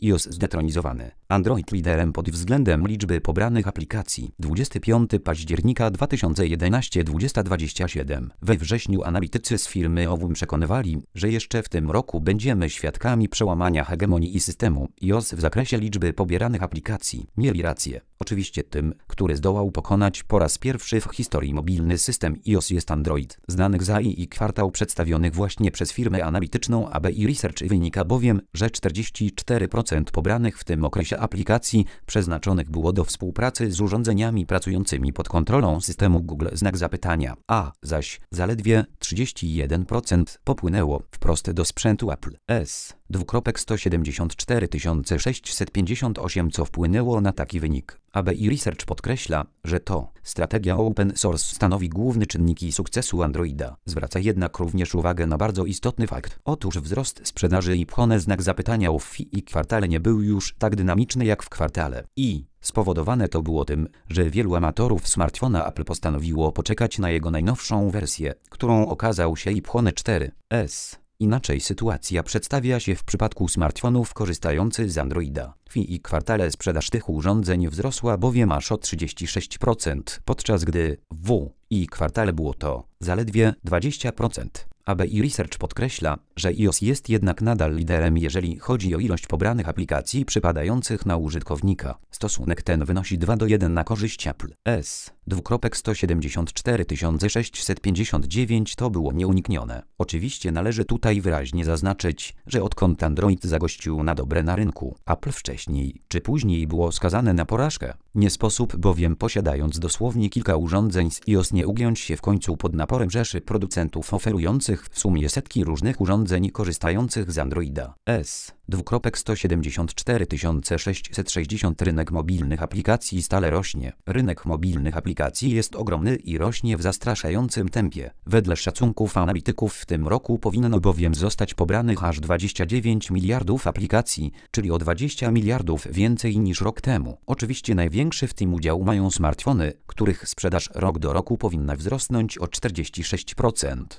iOS zdetronizowany. Android liderem pod względem liczby pobranych aplikacji. 25 października 2011 20:27. We wrześniu analitycy z firmy Ovum przekonywali, że jeszcze w tym roku będziemy świadkami przełamania hegemonii systemu iOS w zakresie liczby pobieranych aplikacji. Mieli rację. Oczywiście tym, który zdołał pokonać po raz pierwszy w historii mobilny system iOS jest Android. Z danych za i kwartał przedstawionych właśnie przez firmę analityczną ABI Research wynika bowiem, że 44% pobranych w tym okresie aplikacji przeznaczonych było do współpracy z urządzeniami pracującymi pod kontrolą systemu Google znak zapytania, a zaś zaledwie 31% popłynęło wprost do sprzętu Apple S. 174 658 co wpłynęło na taki wynik. ABI Research podkreśla, że to strategia open source stanowi główny czynnik sukcesu Androida. Zwraca jednak również uwagę na bardzo istotny fakt. Otóż wzrost sprzedaży i pchony znak zapytania w i kwartale nie był już tak dynamiczny jak w kwartale i spowodowane to było tym, że wielu amatorów smartfona Apple postanowiło poczekać na jego najnowszą wersję, którą okazał się iPhone 4S. Inaczej sytuacja przedstawia się w przypadku smartfonów korzystających z Androida. W i kwartale sprzedaż tych urządzeń wzrosła bowiem aż o 36%, podczas gdy w i kwartale było to zaledwie 20%. ABI Research podkreśla, że iOS jest jednak nadal liderem, jeżeli chodzi o ilość pobranych aplikacji przypadających na użytkownika. Stosunek ten wynosi 2:1 na korzyść Apple S. 174 659 to było nieuniknione. Oczywiście należy tutaj wyraźnie zaznaczyć, że odkąd Android zagościł na dobre na rynku, Apple wcześniej czy później było skazane na porażkę. Nie sposób bowiem, posiadając dosłownie kilka urządzeń z iOS, nie ugiąć się w końcu pod naporem rzeszy producentów oferujących w sumie setki różnych urządzeń korzystających z Androida S. 174 660 Rynek mobilnych aplikacji stale rośnie. Rynek mobilnych aplikacji jest ogromny i rośnie w zastraszającym tempie. Wedle szacunków analityków w tym roku powinno bowiem zostać pobranych aż 29 miliardów aplikacji, czyli o 20 miliardów więcej niż rok temu. Oczywiście największy w tym udział mają smartfony, których sprzedaż rok do roku powinna wzrosnąć o 46%.